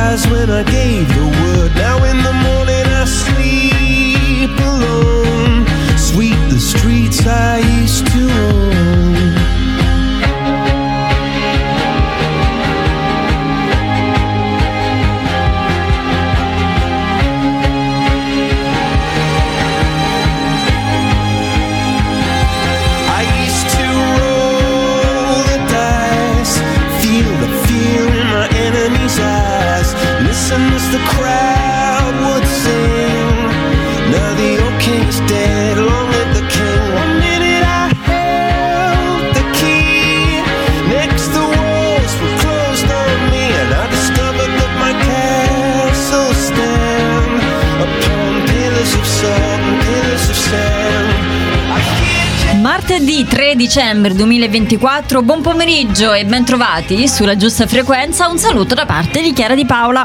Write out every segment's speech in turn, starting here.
eyes when I gave the word. Now in the morning I sleep alone. Sweep the streets I used to own. Listen as the crowd would sing. Now the old king's dead, long live the king. One minute I held the key. Next the walls were closed on me, and I discovered that my castle stand upon pillars of salt and pillars of sand. Martedì 3 dicembre 2024, buon pomeriggio e ben trovati sulla giusta frequenza. Un saluto da parte di Chiara Di Paola.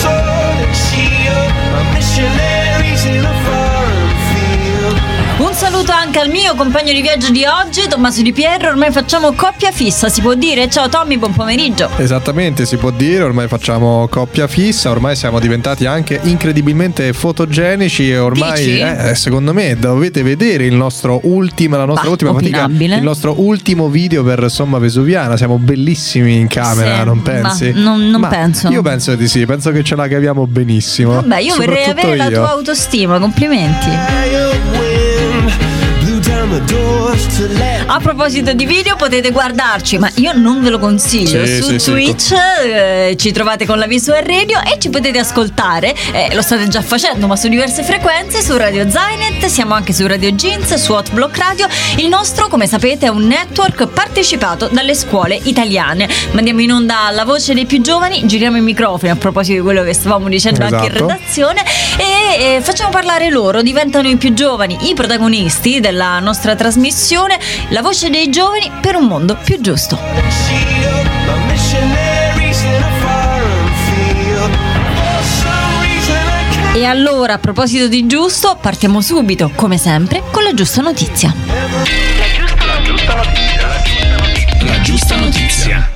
Un saluto anche al mio compagno di viaggio di oggi, Tommaso Di Pietro. Ormai facciamo coppia fissa, si può dire? Ciao Tommy, buon pomeriggio. Esattamente, si può dire, ormai facciamo coppia fissa, ormai siamo diventati anche incredibilmente fotogenici e ormai secondo me dovete vedere la nostra ultima fatica, il nostro ultimo video per Somma Vesuviana. Siamo bellissimi in camera, sì, non pensi? Non penso. Io penso di sì, penso che ce la caviamo benissimo. Vabbè, io vorrei avere la tua autostima, complimenti. A proposito di video, potete guardarci, ma io non ve lo consiglio, su Twitch. Ci trovate con la Visual Radio e ci potete ascoltare, lo state già facendo, ma su diverse frequenze, su Radio Zainet, siamo anche su Radio Jeans, su Hotblock Radio. Il nostro, come sapete, è un network partecipato dalle scuole italiane. Mandiamo in onda la voce dei più giovani, giriamo i microfoni a proposito di quello che stavamo dicendo anche in redazione, e facciamo parlare loro, diventano i più giovani i protagonisti della nostra trasmissione, la voce dei giovani per un mondo più giusto. E allora, a proposito di giusto, partiamo subito, come sempre, con la giusta notizia. La giusta notizia.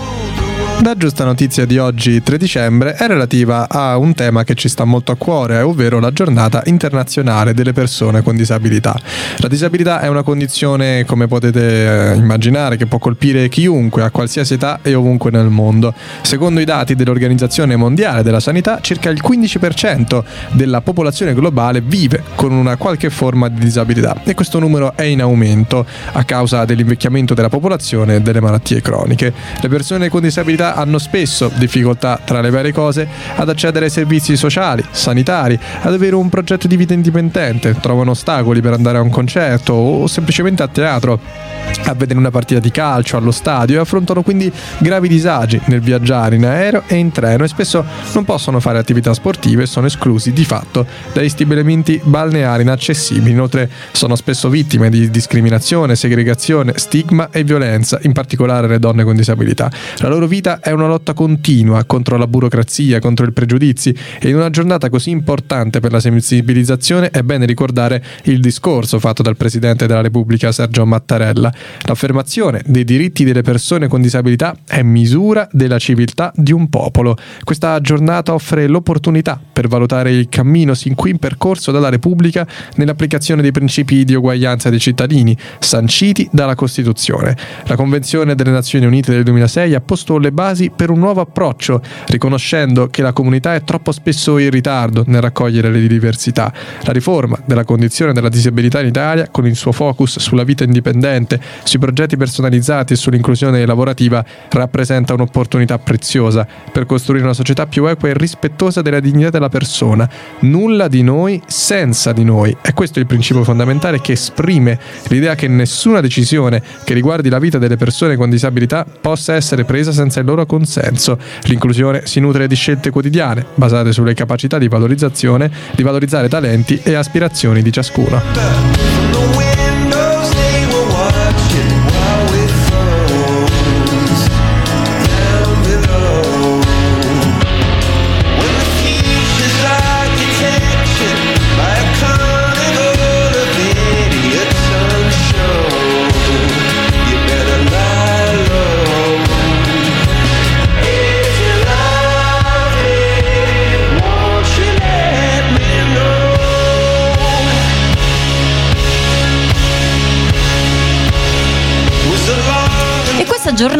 La giusta notizia di oggi, 3 dicembre, è relativa a un tema che ci sta molto a cuore, ovvero la giornata internazionale delle persone con disabilità. La disabilità è una condizione, come potete immaginare, che può colpire chiunque, a qualsiasi età e ovunque nel mondo. Secondo i dati dell'Organizzazione Mondiale della Sanità, circa il 15% della popolazione globale vive con una qualche forma di disabilità, e questo numero è in aumento a causa dell'invecchiamento della popolazione e delle malattie croniche. Le persone con disabilità hanno spesso difficoltà, tra le varie cose, ad accedere ai servizi sociali, sanitari, ad avere un progetto di vita indipendente, trovano ostacoli per andare a un concerto o semplicemente a teatro, a vedere una partita di calcio, allo stadio, e affrontano quindi gravi disagi nel viaggiare in aereo e in treno, e spesso non possono fare attività sportive e sono esclusi di fatto dagli stabilimenti balneari inaccessibili. Inoltre sono spesso vittime di discriminazione, segregazione, stigma e violenza, in particolare le donne con disabilità. La loro vita è una lotta continua contro la burocrazia, contro i pregiudizi, e in una giornata così importante per la sensibilizzazione è bene ricordare il discorso fatto dal Presidente della Repubblica Sergio Mattarella. L'affermazione dei diritti delle persone con disabilità è misura della civiltà di un popolo. Questa giornata offre l'opportunità per valutare il cammino sin qui percorso dalla Repubblica nell'applicazione dei principi di uguaglianza dei cittadini sanciti dalla Costituzione. La Convenzione delle Nazioni Unite del 2006 ha posto le basi per un nuovo approccio, riconoscendo che la comunità è troppo spesso in ritardo nel raccogliere le diversità. La riforma della condizione della disabilità in Italia, con il suo focus sulla vita indipendente, sui progetti personalizzati e sull'inclusione lavorativa, rappresenta un'opportunità preziosa per costruire una società più equa e rispettosa della dignità della persona. Nulla di noi senza di noi. E questo è il principio fondamentale che esprime l'idea che nessuna decisione che riguardi la vita delle persone con disabilità possa essere presa senza il loro consenso. L'inclusione si nutre di scelte quotidiane, basate sulle capacità di valorizzazione, di valorizzare talenti e aspirazioni di ciascuno.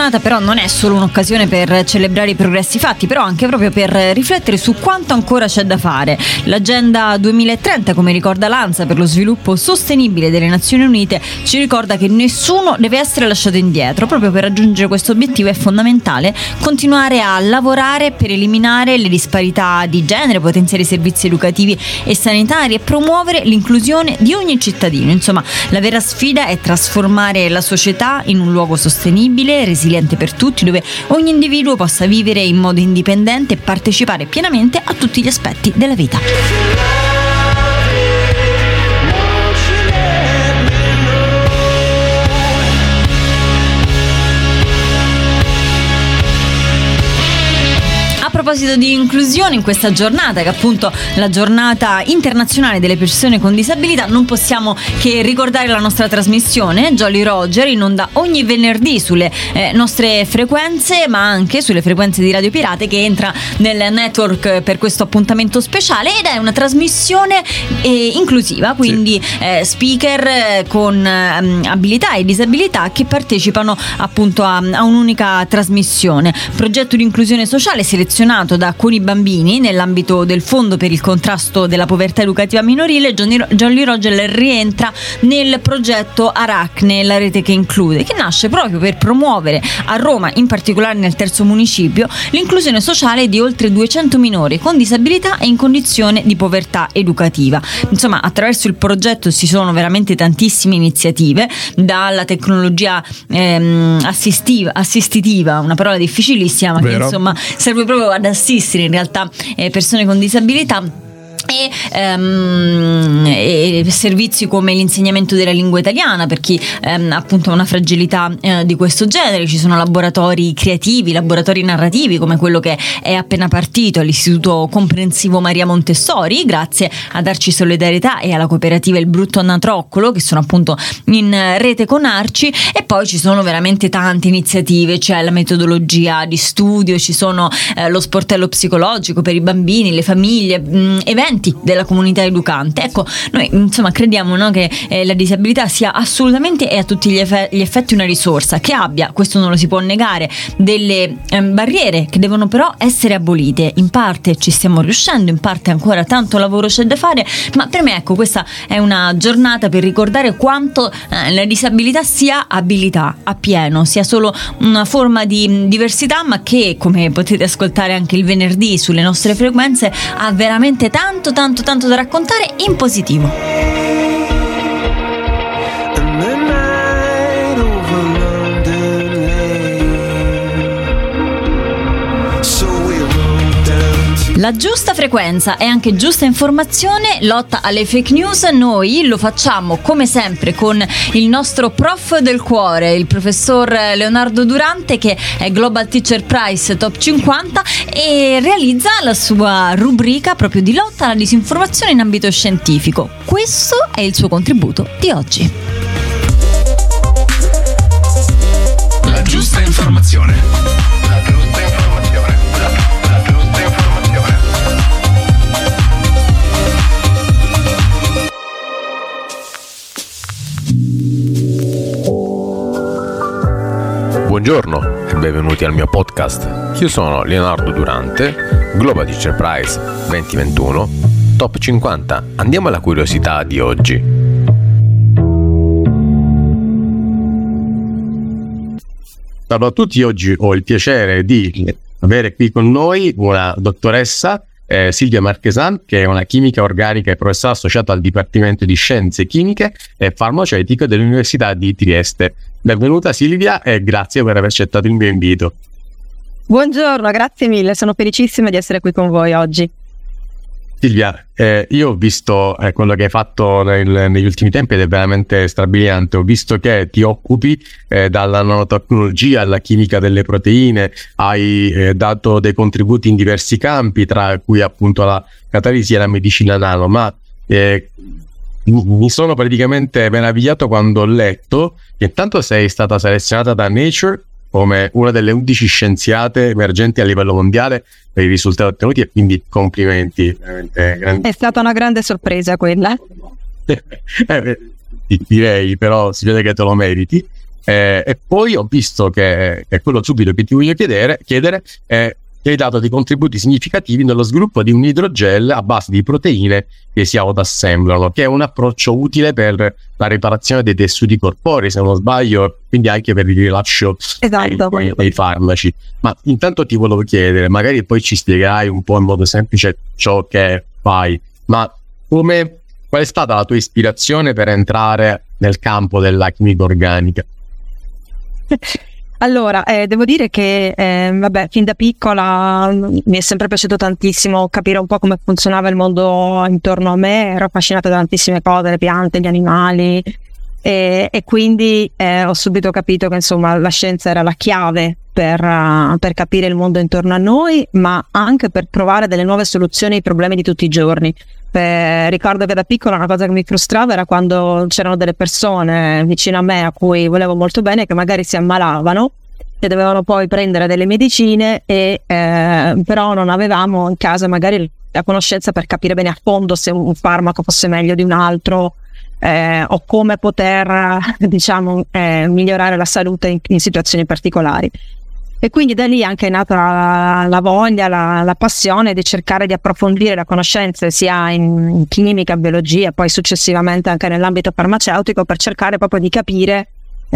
giornata però non è solo un'occasione per celebrare i progressi fatti, però anche proprio per riflettere su quanto ancora c'è da fare. L'Agenda 2030, come ricorda l'ANSA, per lo sviluppo sostenibile delle Nazioni Unite, ci ricorda che nessuno deve essere lasciato indietro. Proprio per raggiungere questo obiettivo è fondamentale continuare a lavorare per eliminare le disparità di genere, potenziare i servizi educativi e sanitari e promuovere l'inclusione di ogni cittadino. Insomma, la vera sfida è trasformare la società in un luogo sostenibile, resiliente per tutti, dove ogni individuo possa vivere in modo indipendente e partecipare pienamente a tutti gli aspetti della vita. A proposito di inclusione, in questa giornata, che è appunto la giornata internazionale delle persone con disabilità, non possiamo che ricordare la nostra trasmissione Jolly Roger, in onda ogni venerdì sulle nostre frequenze, ma anche sulle frequenze di Radio Pirate, che entra nel network per questo appuntamento speciale, ed è una trasmissione inclusiva, quindi speaker con abilità e disabilità che partecipano appunto a un'unica trasmissione. Progetto di inclusione sociale selezionato da Cuori Bambini nell'ambito del Fondo per il contrasto della povertà educativa minorile. Jolly Roger rientra nel progetto Aracne, la rete che include, che nasce proprio per promuovere a Roma, in particolare nel terzo municipio, l'inclusione sociale di oltre 200 minori con disabilità e in condizione di povertà educativa. Insomma, attraverso il progetto ci sono veramente tantissime iniziative, dalla tecnologia assistitiva, una parola difficilissima, ma che insomma serve proprio ad assistere in realtà persone con disabilità, e servizi come l'insegnamento della lingua italiana per chi appunto ha una fragilità di questo genere. Ci sono laboratori creativi, laboratori narrativi come quello che è appena partito all'Istituto Comprensivo Maria Montessori, grazie ad Arci Solidarietà e alla cooperativa Il Brutto Anatroccolo, che sono appunto in rete con Arci. E poi ci sono veramente tante iniziative, c'è la metodologia di studio, ci sono lo sportello psicologico per i bambini, le famiglie, eventi della comunità educante. Ecco, noi insomma crediamo, no, che la disabilità sia assolutamente e a tutti gli effetti una risorsa, che abbia, questo non lo si può negare, delle barriere che devono però essere abolite. In parte ci stiamo riuscendo, in parte ancora tanto lavoro c'è da fare, ma per me, ecco, questa è una giornata per ricordare quanto la disabilità sia abilità a pieno, sia solo una forma di diversità, ma che, come potete ascoltare anche il venerdì sulle nostre frequenze, ha veramente tanto da raccontare in positivo. La giusta frequenza e anche giusta informazione, lotta alle fake news. Noi lo facciamo come sempre con il nostro prof del cuore, il professor Leonardo Durante, che è Global Teacher Prize Top 50 e realizza la sua rubrica proprio di lotta alla disinformazione in ambito scientifico. Questo è il suo contributo di oggi. La giusta informazione. Buongiorno e benvenuti al mio podcast. Io sono Leonardo Durante, Global Teacher Prize 2021, Top 50. Andiamo alla curiosità di oggi. Ciao a tutti, oggi ho il piacere di avere qui con noi una dottoressa, Silvia Marchesan, che è una chimica organica e professoressa associata al Dipartimento di Scienze Chimiche e Farmaceutiche dell'Università di Trieste. Benvenuta Silvia e grazie per aver accettato il mio invito. Buongiorno, grazie mille, sono felicissima di essere qui con voi oggi. Silvia, io ho visto quello che hai fatto negli ultimi tempi ed è veramente strabiliante. Ho visto che ti occupi dalla nanotecnologia alla chimica delle proteine, hai dato dei contributi in diversi campi, tra cui appunto la catalisi e la medicina nano, ma mi sono praticamente meravigliato quando ho letto che intanto sei stata selezionata da Nature come una delle 11 scienziate emergenti a livello mondiale per i risultati ottenuti, e quindi complimenti. È stata una grande sorpresa quella. Direi, però si vede che te lo meriti. E poi ho visto che è quello subito che ti voglio chiedere che hai dato dei contributi significativi nello sviluppo di un idrogel a base di proteine che si autoassemblano, che è un approccio utile per la riparazione dei tessuti corporei, se non sbaglio, quindi anche per il rilascio dei farmaci. Ma intanto ti volevo chiedere, magari poi ci spiegherai un po' in modo semplice ciò che fai, ma qual è stata la tua ispirazione per entrare nel campo della chimica organica? Allora, devo dire che fin da piccola mi è sempre piaciuto tantissimo capire un po' come funzionava il mondo intorno a me, ero affascinata da tantissime cose, le piante, gli animali, e quindi ho subito capito che insomma la scienza era la chiave per capire il mondo intorno a noi, ma anche per trovare delle nuove soluzioni ai problemi di tutti i giorni. Ricordo che da piccola una cosa che mi frustrava era quando c'erano delle persone vicino a me a cui volevo molto bene che magari si ammalavano e dovevano poi prendere delle medicine e però non avevamo in casa magari la conoscenza per capire bene a fondo se un farmaco fosse meglio di un altro, o come poter migliorare la salute in situazioni particolari. E quindi da lì anche è nata la voglia, la passione di cercare di approfondire la conoscenza sia in chimica, biologia, poi successivamente anche nell'ambito farmaceutico, per cercare proprio di capire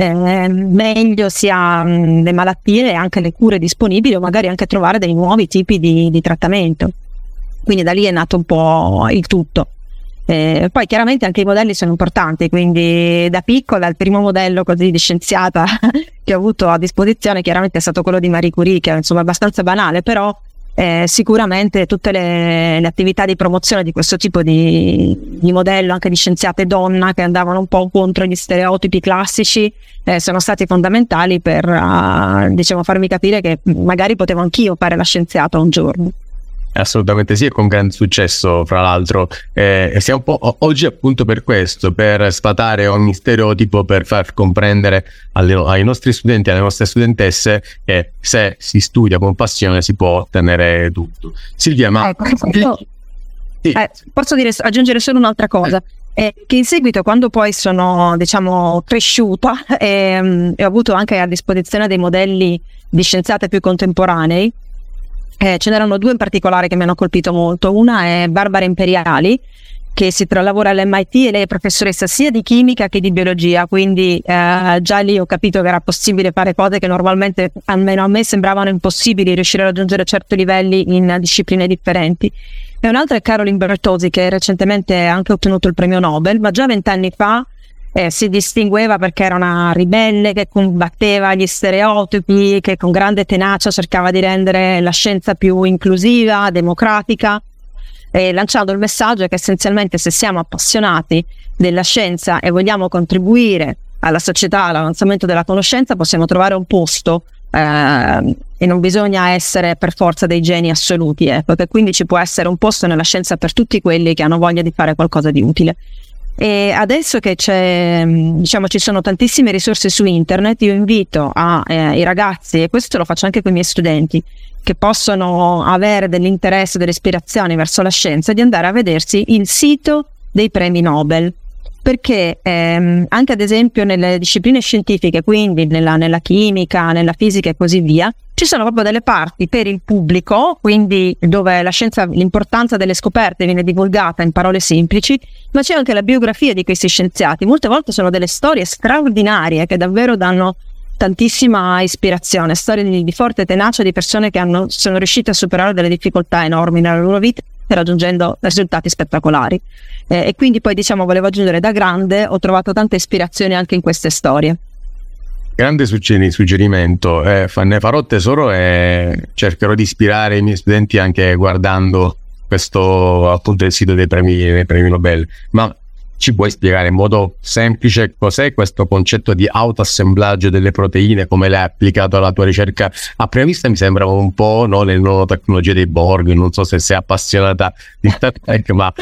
meglio sia le malattie e anche le cure disponibili, o magari anche trovare dei nuovi tipi di trattamento. Quindi da lì è nato un po' il tutto. Poi chiaramente anche i modelli sono importanti, quindi da piccola il primo modello così di scienziata che ho avuto a disposizione chiaramente è stato quello di Marie Curie, che è insomma abbastanza banale, però sicuramente tutte le attività di promozione di questo tipo di modello, anche di scienziate donna che andavano un po' contro gli stereotipi classici, sono stati fondamentali per farmi capire che magari potevo anch'io fare la scienziata un giorno. Assolutamente sì, e con grande successo fra l'altro, siamo un po' oggi appunto per questo, per sfatare ogni stereotipo, per far comprendere ai nostri studenti, alle nostre studentesse che se si studia con passione si può ottenere tutto. Silvia, ma posso aggiungere solo un'altra cosa, che in seguito, quando poi sono cresciuta e ho avuto anche a disposizione dei modelli di scienziate più contemporanei, ce n'erano due in particolare che mi hanno colpito molto. Una è Barbara Imperiali, che lavora all'MIT, e lei è professoressa sia di chimica che di biologia, quindi già lì ho capito che era possibile fare cose che normalmente, almeno a me, sembravano impossibili, riuscire a raggiungere certi livelli in discipline differenti. E un'altra è Caroline Bertozzi, che recentemente ha anche ottenuto il premio Nobel, ma già 20 anni fa si distingueva perché era una ribelle che combatteva gli stereotipi, che con grande tenacia cercava di rendere la scienza più inclusiva, democratica, lanciando il messaggio che essenzialmente, se siamo appassionati della scienza e vogliamo contribuire alla società, all'avanzamento della conoscenza, possiamo trovare un posto e non bisogna essere per forza dei geni assoluti, perché quindi ci può essere un posto nella scienza per tutti quelli che hanno voglia di fare qualcosa di utile. E adesso che ci sono tantissime risorse su internet, io invito i ragazzi, e questo lo faccio anche con i miei studenti, che possono avere dell'interesse, delle ispirazioni verso la scienza, di andare a vedersi il sito dei premi Nobel, perché anche ad esempio nelle discipline scientifiche, quindi nella chimica, nella fisica e così via, ci sono proprio delle parti per il pubblico, quindi dove la scienza, l'importanza delle scoperte viene divulgata in parole semplici, ma c'è anche la biografia di questi scienziati. Molte volte sono delle storie straordinarie che davvero danno tantissima ispirazione, storie di forte tenacia di persone che sono riuscite a superare delle difficoltà enormi nella loro vita, raggiungendo risultati spettacolari. E quindi poi volevo aggiungere, da grande ho trovato tanta ispirazione anche in queste storie. Grande suggerimento, ne farò tesoro e cercherò di ispirare i miei studenti anche guardando questo, appunto, il sito dei premi Nobel. Ma ci puoi spiegare in modo semplice cos'è questo concetto di autoassemblaggio delle proteine, come l'hai applicato alla tua ricerca? A prima vista mi sembrava un po' le nanotecnologie dei Borg, non so se sei appassionata di Star Trek, ma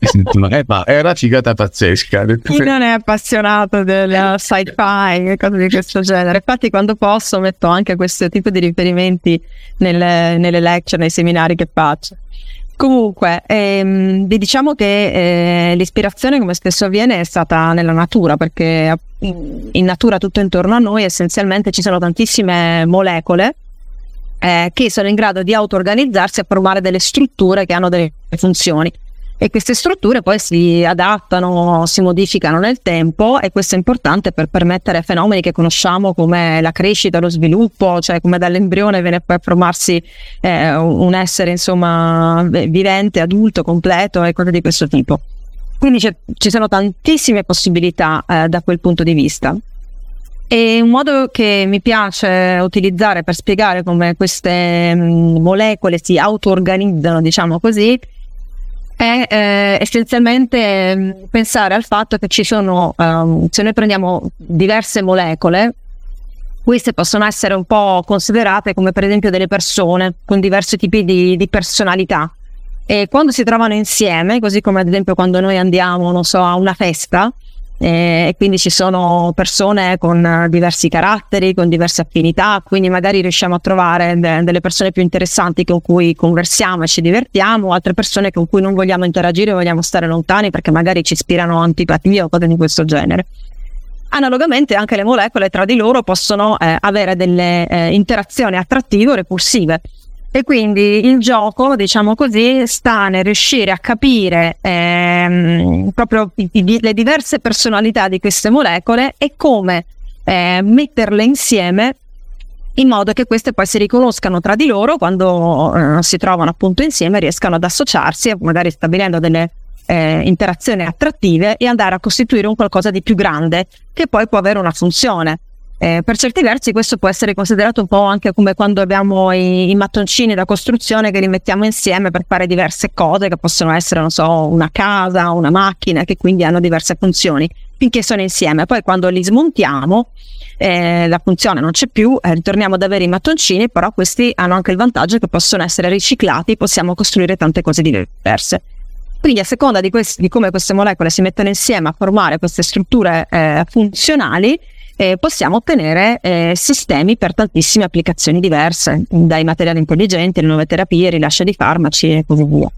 è una figata pazzesca. Chi non è appassionato del sci-fi e cose di questo genere? Infatti quando posso metto anche questo tipo di riferimenti nelle lecture, nei seminari che faccio. Comunque, diciamo che l'ispirazione, come spesso avviene, è stata nella natura, perché in natura tutto intorno a noi essenzialmente ci sono tantissime molecole che sono in grado di auto-organizzarsi a formare delle strutture che hanno delle funzioni. E queste strutture poi si adattano, si modificano nel tempo, e questo è importante per permettere fenomeni che conosciamo come la crescita, lo sviluppo, cioè come dall'embrione viene poi a formarsi un essere, insomma, vivente, adulto, completo e cose di questo tipo. Quindi ci sono tantissime possibilità da quel punto di vista. E un modo che mi piace utilizzare per spiegare come queste molecole si auto-organizzano, diciamo così, è essenzialmente pensare al fatto che ci sono, se noi prendiamo diverse molecole, queste possono essere un po' considerate come per esempio delle persone con diversi tipi di personalità, e quando si trovano insieme, così come ad esempio quando noi andiamo, non so, a una festa, e quindi ci sono persone con diversi caratteri, con diverse affinità, quindi magari riusciamo a trovare delle persone più interessanti con cui conversiamo e ci divertiamo, altre persone con cui non vogliamo interagire, vogliamo stare lontani perché magari ci ispirano antipatia o cose di questo genere. Analogamente anche le molecole tra di loro possono avere delle interazioni attrattive o repulsive. E quindi il gioco, diciamo così, sta nel riuscire a capire proprio le diverse personalità di queste molecole e come metterle insieme in modo che queste poi si riconoscano tra di loro quando si trovano appunto insieme, riescano ad associarsi, magari stabilendo delle interazioni attrattive, e andare a costituire un qualcosa di più grande che poi può avere una funzione. Per certi versi questo può essere considerato un po' anche come quando abbiamo i mattoncini da costruzione che li mettiamo insieme per fare diverse cose che possono essere, non so, una casa, una macchina, che quindi hanno diverse funzioni finché sono insieme. Poi quando li smontiamo la funzione non c'è più, ritorniamo ad avere i mattoncini, però questi hanno anche il vantaggio che possono essere riciclati, possiamo costruire tante cose diverse. Quindi a seconda di come queste molecole si mettono insieme a formare queste strutture funzionali, possiamo ottenere sistemi per tantissime applicazioni diverse, dai materiali intelligenti, le nuove terapie, rilascio di farmaci e così via.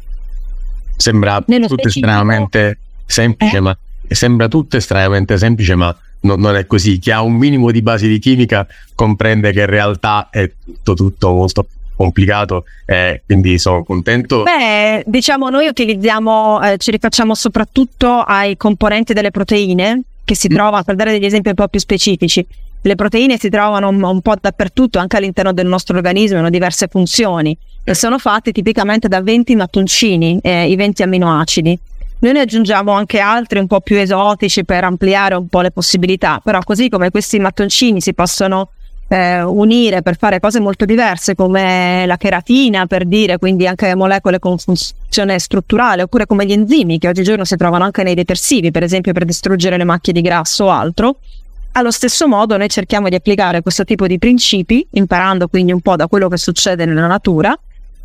Sembra tutto estremamente semplice, ma sembra tutto estremamente semplice, ma non è così. Chi ha un minimo di base di chimica comprende che in realtà è tutto molto complicato, quindi sono contento. Diciamo, noi utilizziamo, ci rifacciamo soprattutto ai componenti delle proteine che si trovano, per dare degli esempi un po' più specifici. Le proteine si trovano un po' dappertutto, anche all'interno del nostro organismo, hanno diverse funzioni e sono fatte tipicamente da 20 mattoncini, i 20 amminoacidi. Noi ne aggiungiamo anche altri un po' più esotici per ampliare un po' le possibilità, però così come questi mattoncini si possono unire per fare cose molto diverse, come la cheratina, per dire, quindi anche molecole con funzione strutturale, oppure come gli enzimi che oggigiorno si trovano anche nei detersivi, per esempio per distruggere le macchie di grasso o altro. Allo stesso modo noi cerchiamo di applicare questo tipo di principi, imparando quindi un po' da quello che succede nella natura,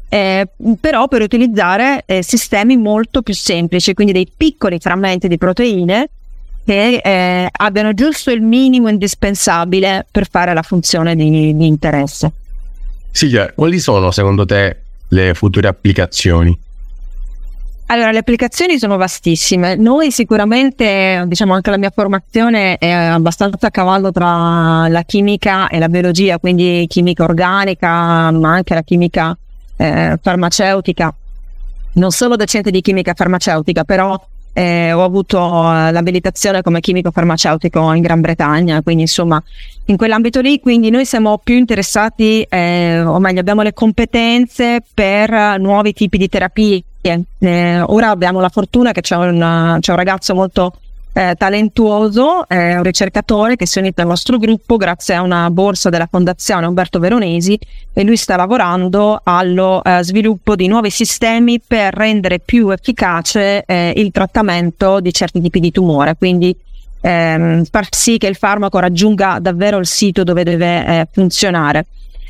però per utilizzare sistemi molto più semplici, quindi dei piccoli frammenti di proteine che abbiano giusto il minimo indispensabile per fare la funzione di interesse. Silvia, quali sono secondo te le future applicazioni? Allora, le applicazioni sono vastissime. Noi sicuramente, diciamo, anche la mia formazione è abbastanza a cavallo tra la chimica e la biologia, quindi chimica organica, ma anche la chimica farmaceutica. Non solo docente di chimica farmaceutica, però ho avuto l'abilitazione come chimico farmaceutico in Gran Bretagna, quindi insomma in quell'ambito lì. Quindi noi siamo più interessati, o meglio abbiamo le competenze per nuovi tipi di terapie. Ora abbiamo la fortuna che c'è un ragazzo molto talentuoso, un ricercatore che si è unito al nostro gruppo grazie a una borsa della Fondazione Umberto Veronesi, e lui sta lavorando allo sviluppo di nuovi sistemi per rendere più efficace il trattamento di certi tipi di tumore, quindi far sì che il farmaco raggiunga davvero il sito dove deve funzionare.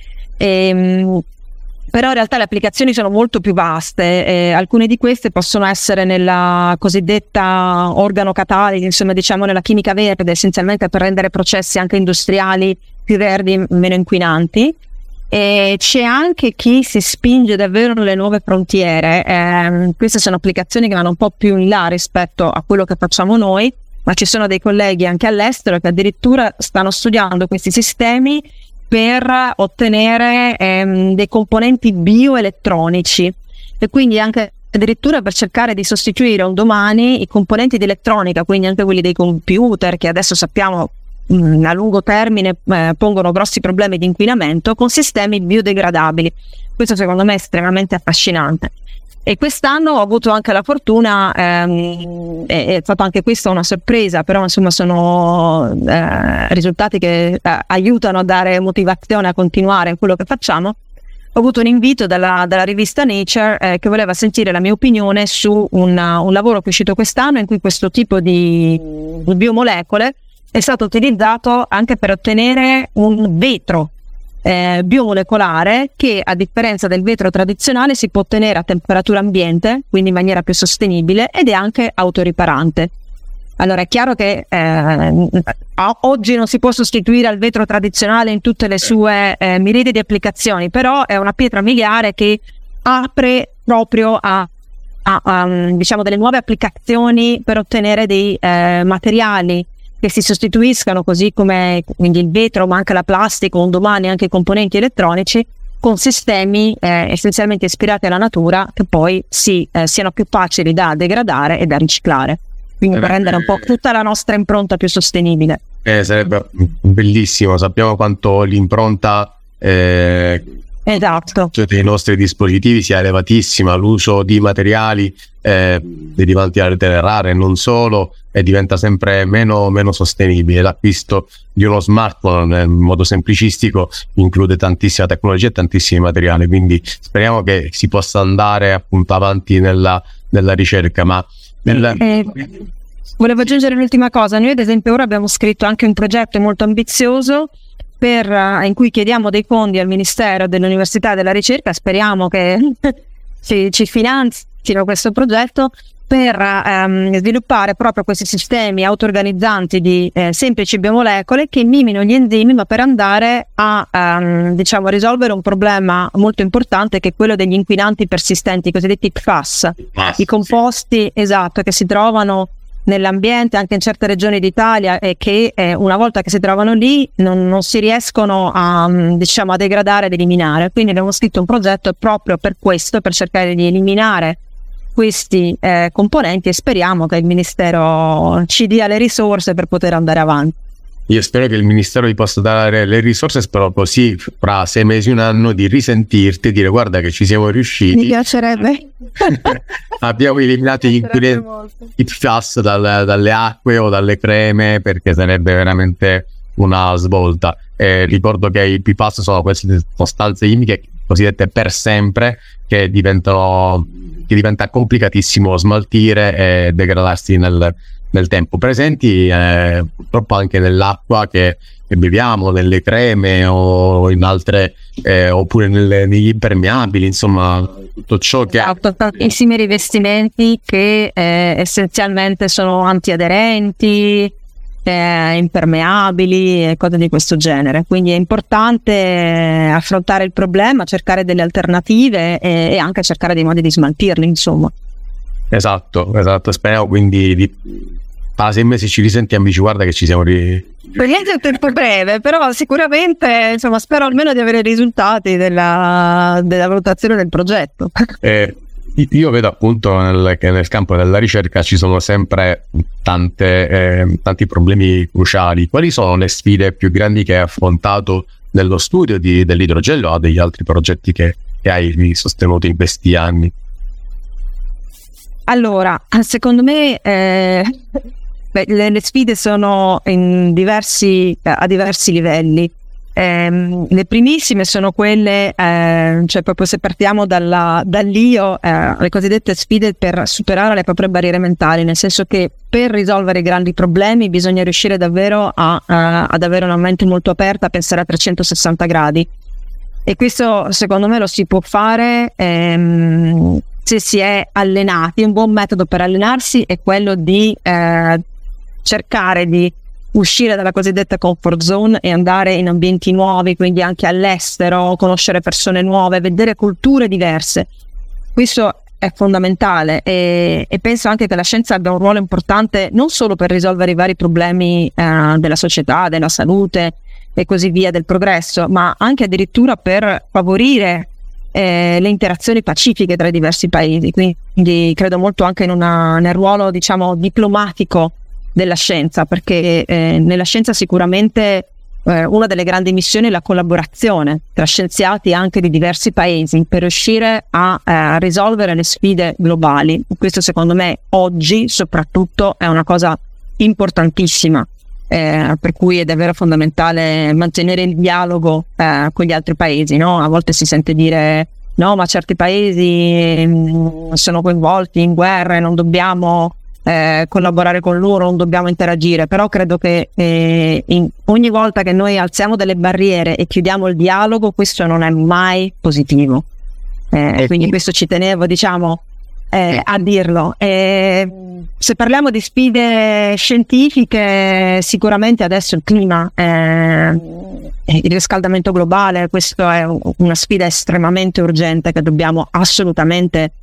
Però in realtà le applicazioni sono molto più vaste, alcune di queste possono essere nella cosiddetta organocatalica, insomma diciamo nella chimica verde, essenzialmente per rendere processi anche industriali più verdi, meno inquinanti, E c'è anche chi si spinge davvero nelle nuove frontiere. Queste sono applicazioni che vanno un po' più in là rispetto a quello che facciamo noi, ma ci sono dei colleghi anche all'estero che addirittura stanno studiando questi sistemi per ottenere dei componenti bioelettronici, e quindi anche addirittura per cercare di sostituire un domani i componenti di elettronica, quindi anche quelli dei computer, che adesso sappiamo a lungo termine pongono grossi problemi di inquinamento, con sistemi biodegradabili. Questo secondo me è estremamente affascinante. E quest'anno ho avuto anche la fortuna, è stata anche questa una sorpresa, però insomma sono risultati che aiutano a dare motivazione a continuare in quello che facciamo. Ho avuto un invito dalla rivista Nature che voleva sentire la mia opinione su un lavoro che è uscito quest'anno, in cui questo tipo di biomolecole è stato utilizzato anche per ottenere un vetro biomolecolare che, a differenza del vetro tradizionale, si può ottenere a temperatura ambiente, quindi in maniera più sostenibile, ed è anche autoriparante. Allora è chiaro che oggi non si può sostituire al vetro tradizionale in tutte le sue miriadi di applicazioni, però è una pietra miliare che apre proprio a diciamo delle nuove applicazioni per ottenere dei materiali che si sostituiscano, così come quindi il vetro, ma anche la plastica, un domani anche i componenti elettronici, con sistemi essenzialmente ispirati alla natura, che poi siano più facili da degradare e da riciclare, quindi per rendere un po' tutta la nostra impronta più sostenibile. Sarebbe bellissimo, sappiamo quanto l'impronta esatto, dei nostri dispositivi sia elevatissima, l'uso di materiali derivanti dalle terre rare, non solo, e diventa sempre meno sostenibile. L'acquisto di uno smartphone, in modo semplicistico, include tantissima tecnologia e tantissimi materiali, quindi speriamo che si possa andare appunto avanti nella ricerca. Ma volevo aggiungere l'ultima cosa. Noi ad esempio ora abbiamo scritto anche un progetto molto ambizioso in cui chiediamo dei fondi al Ministero dell'Università e della Ricerca. Speriamo che ci finanzino questo progetto per sviluppare proprio questi sistemi auto-organizzanti di semplici biomolecole che mimino gli enzimi, ma per andare a diciamo risolvere un problema molto importante, che è quello degli inquinanti persistenti, i cosiddetti PFAS, i composti, esatto, che si trovano nell'ambiente anche in certe regioni d'Italia e che una volta che si trovano lì non si riescono a degradare ed eliminare. Quindi abbiamo scritto un progetto proprio per questo, per cercare di eliminare questi componenti, e speriamo che il Ministero ci dia le risorse per poter andare avanti. Io spero che il Ministero vi possa dare le risorse, spero così fra 6 mesi, un anno, di risentirti e dire: guarda che ci siamo riusciti. Mi piacerebbe. Abbiamo eliminato gli inquinanti PFAS dalle acque o dalle creme, perché sarebbe veramente una svolta. Ricordo che i PFAS sono queste sostanze chimiche cosiddette per sempre, che diventa complicatissimo smaltire e degradarsi nel tempo, presenti purtroppo anche nell'acqua che beviamo, nelle creme o in altre oppure negli impermeabili, insomma tutto ciò che tantissimi rivestimenti che essenzialmente sono antiaderenti, impermeabili e cose di questo genere. Quindi è importante affrontare il problema, cercare delle alternative e anche cercare dei modi di smaltirli, insomma. Esatto, speriamo quindi tra 6 mesi ci risentiamo, dici: guarda che ci siamo Niente è un tempo breve, però sicuramente insomma spero almeno di avere i risultati della valutazione del progetto. Io vedo appunto che nel campo della ricerca ci sono sempre tanti problemi cruciali. Quali sono le sfide più grandi che hai affrontato nello studio dell'idrogelo o degli altri progetti che hai sostenuto in questi anni? Allora, secondo me le sfide sono a diversi livelli. Le primissime sono quelle, cioè proprio se partiamo dall'io, le cosiddette sfide per superare le proprie barriere mentali, nel senso che per risolvere i grandi problemi bisogna riuscire davvero ad avere una mente molto aperta, a pensare a 360 gradi, e questo secondo me lo si può fare se si è allenati. Un buon metodo per allenarsi è quello di cercare di uscire dalla cosiddetta comfort zone e andare in ambienti nuovi, quindi anche all'estero, conoscere persone nuove, vedere culture diverse. Questo è fondamentale e penso anche che la scienza abbia un ruolo importante non solo per risolvere i vari problemi della società, della salute e così via, del progresso, ma anche addirittura per favorire le interazioni pacifiche tra i diversi paesi. Quindi credo molto anche nel ruolo, diciamo, diplomatico della scienza, perché nella scienza sicuramente una delle grandi missioni è la collaborazione tra scienziati anche di diversi paesi per riuscire a risolvere le sfide globali. Questo secondo me oggi soprattutto è una cosa importantissima, per cui è davvero fondamentale mantenere il dialogo con gli altri paesi, no? A volte si sente dire no, ma certi paesi sono coinvolti in guerre, non dobbiamo collaborare con loro, non dobbiamo interagire, però credo che ogni volta che noi alziamo delle barriere e chiudiamo il dialogo, questo non è mai positivo, quindi questo ci tenevo, diciamo, a dirlo. Se parliamo di sfide scientifiche, sicuramente adesso il clima, il riscaldamento globale, questo è una sfida estremamente urgente che dobbiamo assolutamente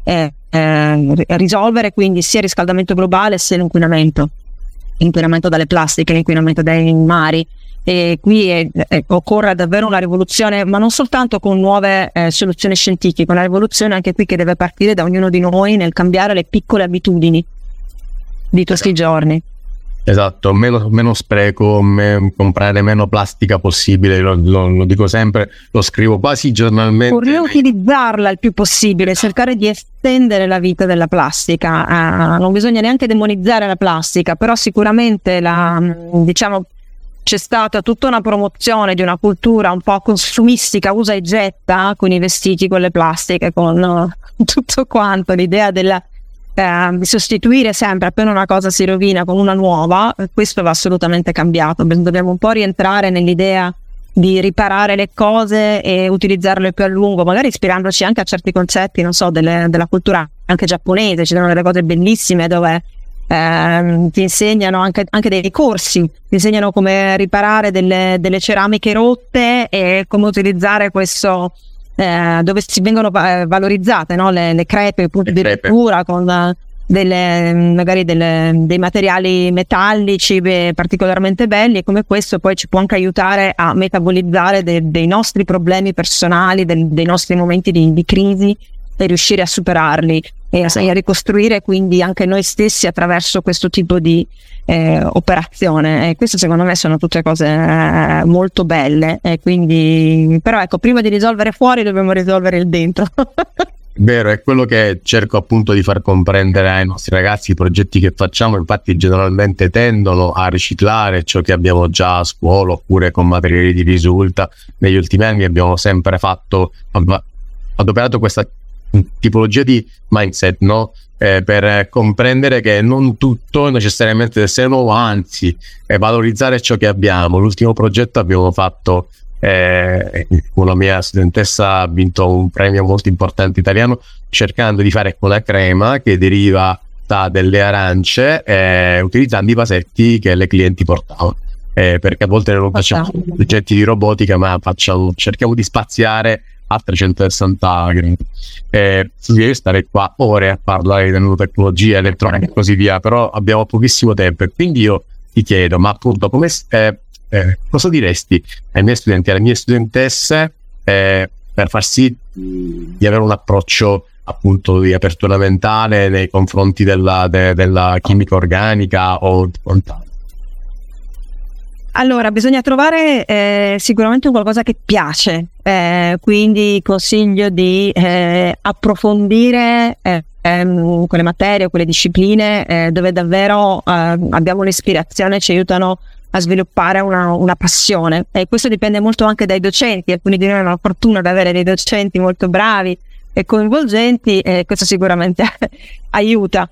risolvere, quindi sia il riscaldamento globale sia l'inquinamento dalle plastiche, l'inquinamento dai mari, e qui occorre davvero una rivoluzione, ma non soltanto con nuove soluzioni scientifiche, una rivoluzione anche qui che deve partire da ognuno di noi nel cambiare le piccole abitudini di tutti i giorni. Esatto, meno spreco, comprare meno plastica possibile, lo dico sempre, lo scrivo quasi giornalmente. Riutilizzarla il più possibile, cercare di estendere la vita della plastica, non bisogna neanche demonizzare la plastica, però sicuramente diciamo c'è stata tutta una promozione di una cultura un po' consumistica, usa e getta, con i vestiti, con le plastiche, con tutto quanto, l'idea di sostituire sempre appena una cosa si rovina con una nuova. Questo va assolutamente cambiato, dobbiamo un po' rientrare nell'idea di riparare le cose e utilizzarle più a lungo, magari ispirandoci anche a certi concetti, non so, della cultura anche giapponese. Ci sono delle cose bellissime dove ti insegnano anche dei corsi, ti insegnano come riparare delle ceramiche rotte e come utilizzare questo, dove si vengono valorizzate, no? le crepe, i punti di lettura con magari dei materiali metallici particolarmente belli, e come questo poi ci può anche aiutare a metabolizzare dei nostri problemi personali, dei nostri momenti di crisi, e riuscire a superarli e a ricostruire quindi anche noi stessi attraverso questo tipo di operazione. E questo secondo me sono tutte cose molto belle, e quindi però ecco, prima di risolvere fuori dobbiamo risolvere il dentro. Vero, è quello che cerco appunto di far comprendere ai nostri ragazzi. I progetti che facciamo infatti generalmente tendono a riciclare ciò che abbiamo già a scuola oppure con materiali di risulta. Negli ultimi anni abbiamo sempre adoperato questa tipologia di mindset, no? Per comprendere che non tutto necessariamente deve essere nuovo, anzi valorizzare ciò che abbiamo. L'ultimo progetto abbiamo fatto, una mia studentessa ha vinto un premio molto importante italiano cercando di fare una crema che deriva da delle arance, utilizzando i vasetti che le clienti portavano, perché a volte non facciamo progetti di robotica, ma cerchiamo di spaziare a 360 gradi. Io stare qua ore a parlare di nanotecnologia, elettronica e così via, però abbiamo pochissimo tempo, e quindi io ti chiedo, ma appunto come cosa diresti ai miei studenti, alle mie studentesse, per far sì di avere un approccio appunto di apertura mentale nei confronti della chimica organica o quant'altro? Allora, bisogna trovare sicuramente un qualcosa che piace, quindi consiglio di approfondire quelle materie, quelle discipline dove davvero abbiamo un'ispirazione, ci aiutano a sviluppare una passione, e questo dipende molto anche dai docenti. Alcuni di noi hanno la fortuna di avere dei docenti molto bravi e coinvolgenti, e questo sicuramente aiuta.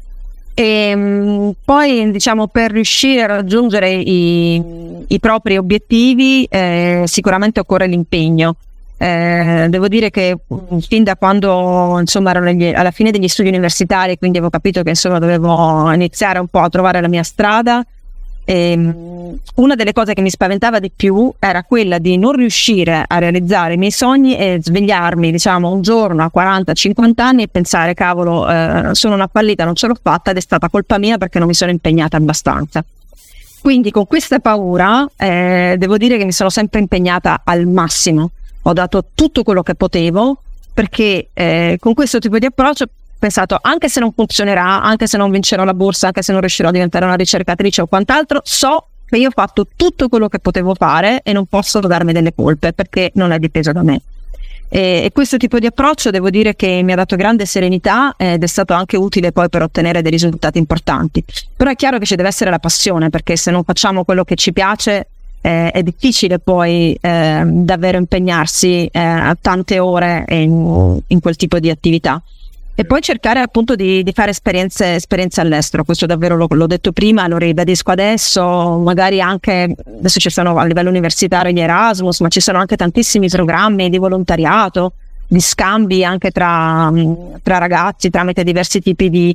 E poi, diciamo, per riuscire a raggiungere i propri obiettivi sicuramente occorre l'impegno. Devo dire che fin da quando insomma ero alla fine degli studi universitari, quindi avevo capito che insomma dovevo iniziare un po' a trovare la mia strada, Una delle cose che mi spaventava di più era quella di non riuscire a realizzare i miei sogni e svegliarmi, diciamo, un giorno a 40-50 anni e pensare cavolo, sono una fallita, non ce l'ho fatta ed è stata colpa mia perché non mi sono impegnata abbastanza. Quindi con questa paura devo dire che mi sono sempre impegnata al massimo, ho dato tutto quello che potevo, perché con questo tipo di approccio ho pensato, anche se non funzionerà, anche se non vincerò la borsa, anche se non riuscirò a diventare una ricercatrice o quant'altro, so che io ho fatto tutto quello che potevo fare e non posso darmi delle colpe perché non è dipeso da me. E questo tipo di approccio devo dire che mi ha dato grande serenità ed è stato anche utile poi per ottenere dei risultati importanti. Però è chiaro che ci deve essere la passione, perché se non facciamo quello che ci piace è difficile poi davvero impegnarsi a tante ore in quel tipo di attività. E poi cercare appunto di fare esperienze all'estero, questo davvero l'ho detto prima, lo ribadisco adesso, magari anche adesso ci sono a livello universitario gli Erasmus, ma ci sono anche tantissimi programmi di volontariato, di scambi anche tra ragazzi tramite diversi tipi di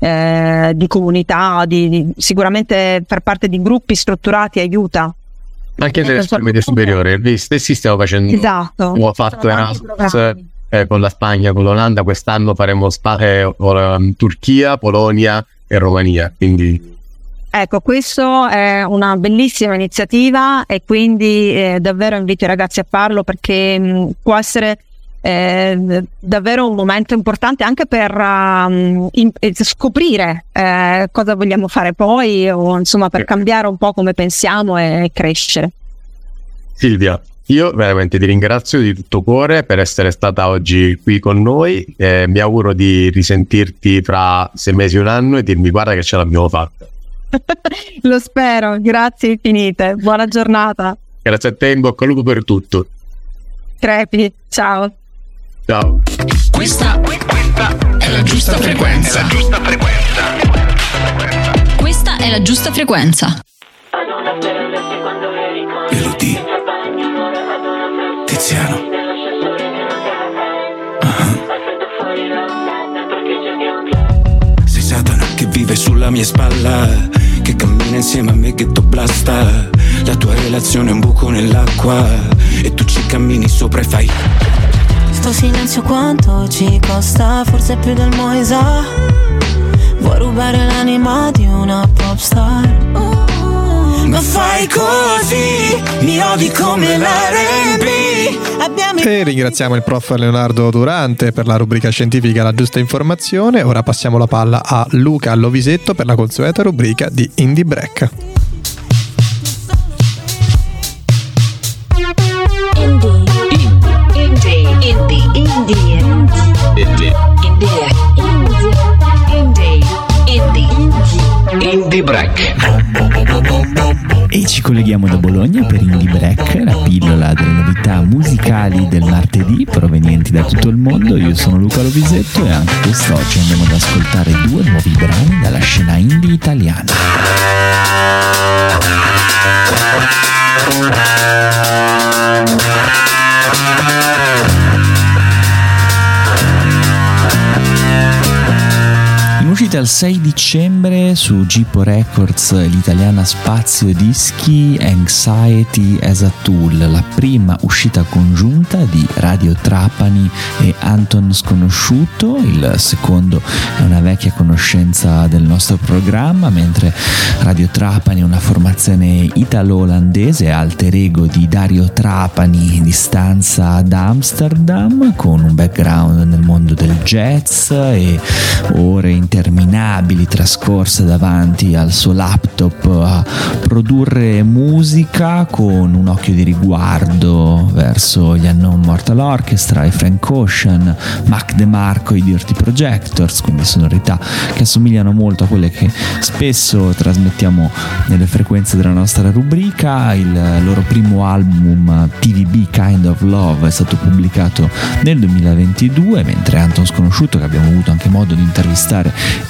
comunità, sicuramente far parte di gruppi strutturati aiuta. Anche nelle scuole medie superiori, noi stessi stiamo facendo, esatto, ho fatto Erasmus con la Spagna, con l'Olanda, quest'anno faremo Turchia, Polonia e Romania, quindi ecco, questo è una bellissima iniziativa e quindi davvero invito i ragazzi a farlo, perché può essere davvero un momento importante anche per scoprire cosa vogliamo fare poi, o insomma per cambiare un po' come pensiamo e crescere. Silvia, io veramente ti ringrazio di tutto cuore per essere stata oggi qui con noi, mi auguro di risentirti fra 6 mesi, un anno e dirmi guarda che ce l'abbiamo fatta. Lo spero, grazie infinite, buona giornata. Grazie a te, in bocca al lupo per tutto. Crepi, ciao. Ciao. Questa è la giusta frequenza. Questa è la giusta frequenza. Elodie, Tiziano. Sei Satana che vive sulla mia spalla, che cammina insieme a me, che blasta. La tua relazione è un buco nell'acqua e tu ci cammini sopra e fai. Sto silenzio quanto ci costa, forse più del Moisa. Vuoi rubare l'anima di una popstar? Ma fai così, mi odi come l'R&B. E ringraziamo il prof Leonardo Durante per la rubrica scientifica La Giusta Informazione. Ora passiamo la palla a Luca Lovisetto per la consueta rubrica di Indie Break. Indie Break. E ci colleghiamo da Bologna per Indie Break, la pillola delle novità musicali del martedì provenienti da tutto il mondo. Io sono Luca Lovisetto e anche quest'oggi andiamo ad ascoltare 2 nuovi brani dalla scena indie italiana. In uscita il 6 dicembre su Gippo Records l'italiana Spazio Dischi, Anxiety as a Tool, la prima uscita congiunta di Radio Trapani e Anton Sconosciuto. Il secondo è una vecchia conoscenza del nostro programma, mentre Radio Trapani è una formazione italo-olandese, alter ego di Dario Trapani di stanza ad Amsterdam, con un background nel mondo del jazz e ore interminabili trascorse davanti al suo laptop a produrre musica, con un occhio di riguardo verso gli Unknown Mortal Orchestra, i Frank Ocean, Mac DeMarco, i Dirty Projectors, quindi sonorità che assomigliano molto a quelle che spesso trasmettiamo nelle frequenze della nostra rubrica. Il loro primo album TVB Kind of Love è stato pubblicato nel 2022, mentre Anton Sconosciuto, che abbiamo avuto anche modo di intervistare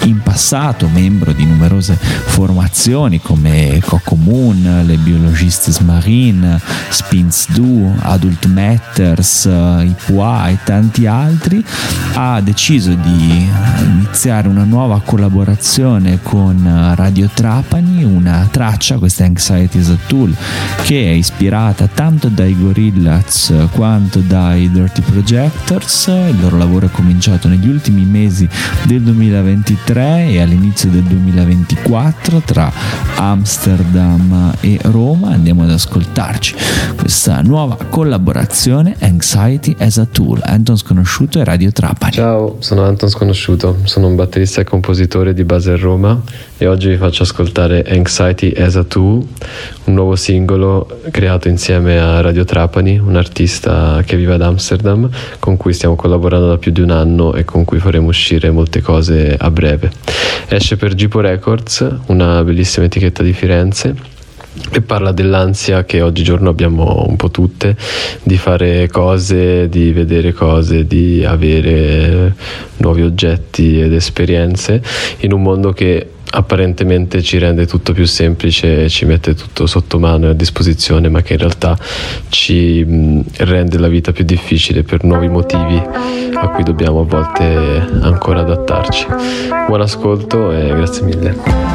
in passato membro di numerose formazioni come Coco Moon, le Biologistes Marines, Spins Du, Adult Matters, i Pua e tanti altri, ha deciso di iniziare una nuova collaborazione con Radio Trapani, una traccia, questa Anxiety is a Tool, che è ispirata tanto dai Gorillaz quanto dai Dirty Projectors. Il loro lavoro è cominciato negli ultimi mesi del 2023 e all'inizio del 2024 tra Amsterdam e Roma. Andiamo ad ascoltarci questa nuova collaborazione, Anxiety as a Tool. Anton Sconosciuto e Radio Trapani. Ciao, sono Anton Sconosciuto, sono un batterista e compositore di base a Roma e oggi vi faccio ascoltare Anxiety as a Tool, un nuovo singolo creato insieme a Radio Trapani, un artista che vive ad Amsterdam con cui stiamo collaborando da più di un anno e con cui faremo uscire molte cose a breve. Esce per Gipo Records, una bellissima etichetta di Firenze, e parla dell'ansia che oggigiorno abbiamo un po' tutte di fare cose, di vedere cose, di avere nuovi oggetti ed esperienze in un mondo che apparentemente ci rende tutto più semplice, ci mette tutto sotto mano e a disposizione, ma che in realtà ci rende la vita più difficile per nuovi motivi a cui dobbiamo a volte ancora adattarci. Buon ascolto e grazie mille.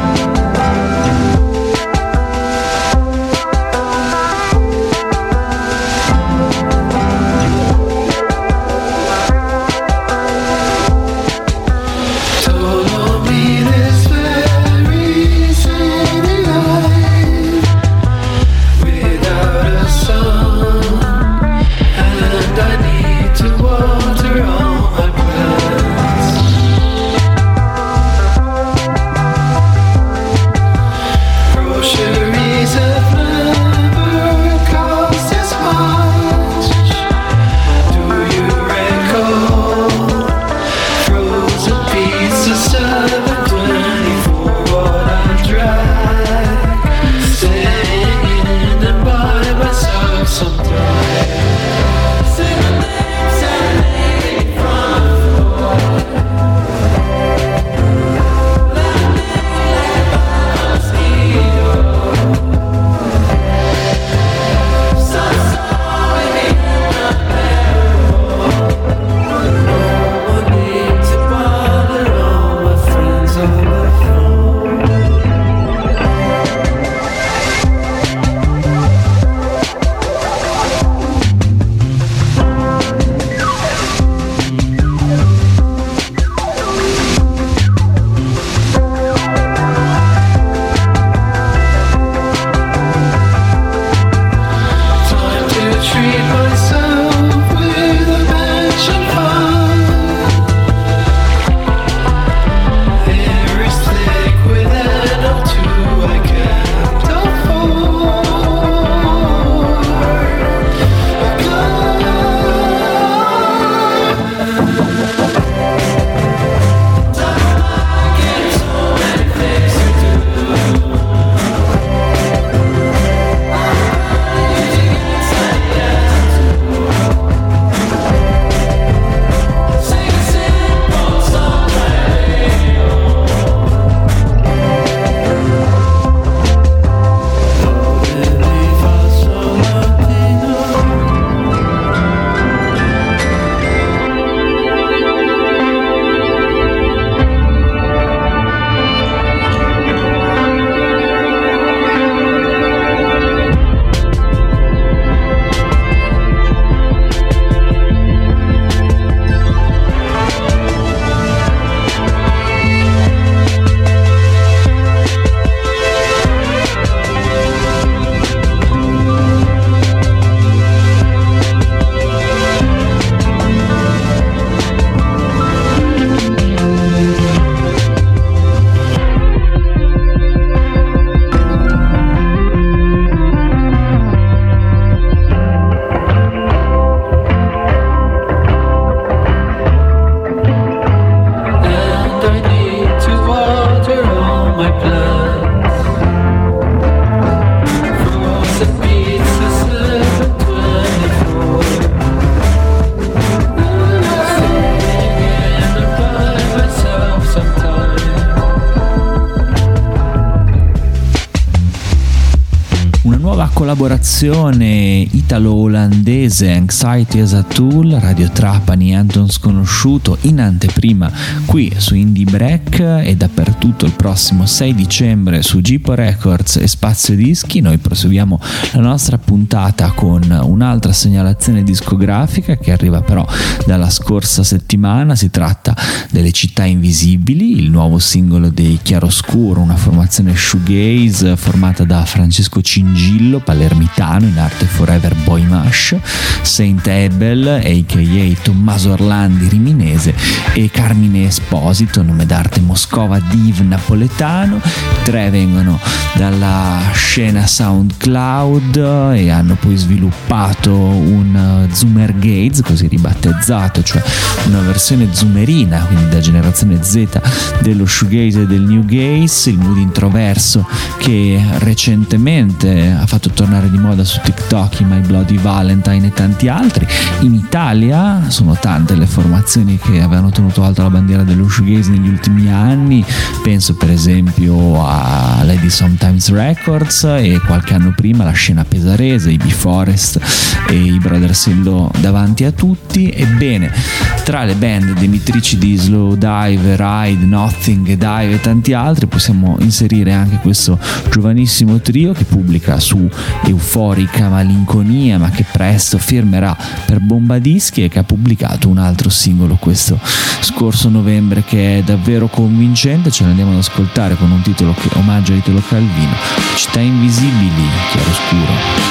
collaborazione italo-olandese Anxiety as a Tool, Radio Trapani, Anton Sconosciuto, in anteprima qui su Indie Break e dappertutto il prossimo 6 dicembre su Gipo Records e Spazio Dischi. Noi proseguiamo la nostra puntata con un'altra segnalazione discografica che arriva però dalla scorsa settimana. Si tratta delle Città Invisibili, il nuovo singolo dei Chiaroscuro, una formazione shoegaze formata da Francesco Cingillo, palermitano, in arte Forever Boy Mash, Saint Abel a.k.a. Tommaso Orlandi riminese e Carmine Esposito, nome d'arte Moscova Div napoletano. Tre vengono dalla scena SoundCloud e hanno poi sviluppato un Zoomer Gaze, così ribattezzato, cioè una versione zoomerina, quindi da generazione Z dello shoegaze e del new gaze, il mood introverso che recentemente ha fatto tornare di moda su TikTok, My Bloody Valentine e tanti altri. In Italia sono tante le formazioni che avevano tenuto alta la bandiera dello shoegaze negli ultimi anni, penso per esempio a Lady Sometimes Records e qualche anno prima la scena pesarese, i B-Forest e i Brothers in Law davanti a tutti. Ebbene, tra le band demitrici di Slow Dive, Ride, Nothing, Dive e tanti altri possiamo inserire anche questo giovanissimo trio che pubblica su Euforica Malinconia, ma che presto firmerà per Bomba Dischi e che ha pubblicato un altro singolo questo scorso novembre che è davvero convincente. Ce l'andiamo ad ascoltare con un titolo che omaggia Italo Calvino, Città Invisibili, Chiaroscuro.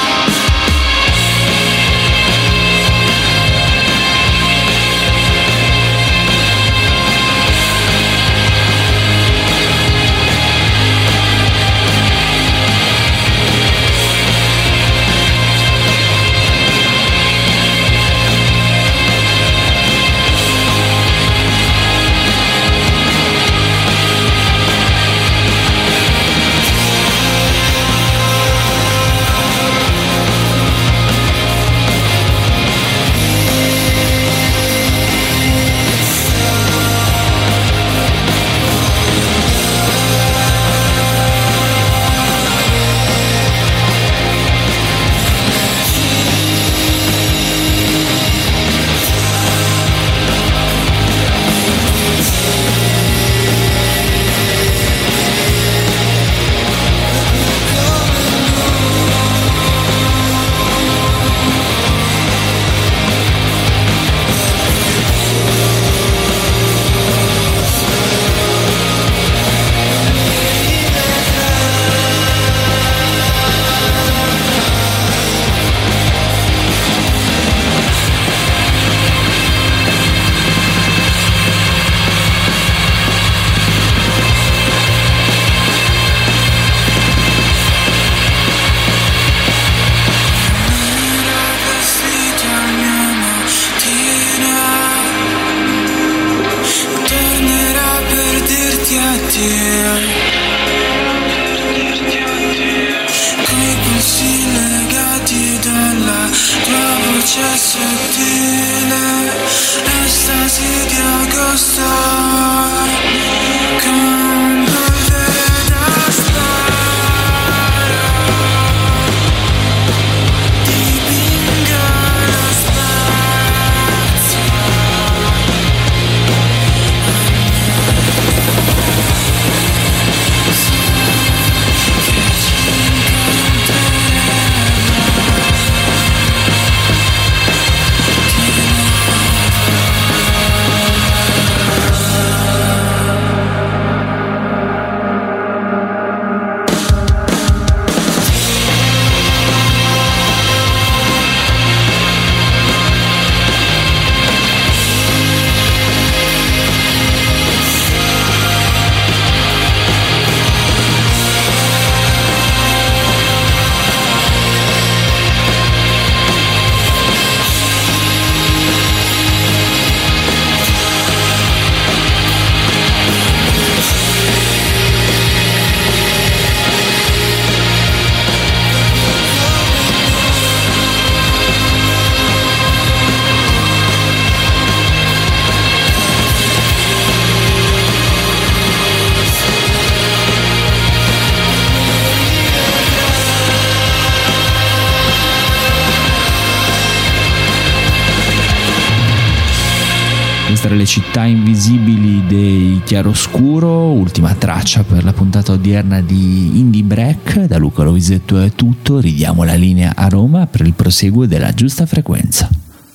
Oltre le città invisibili dei Chiaroscuro, ultima traccia per la puntata odierna di Indie Break. Da Luca Loisetto è tutto, ridiamo la linea a Roma per il proseguo della Giusta Frequenza.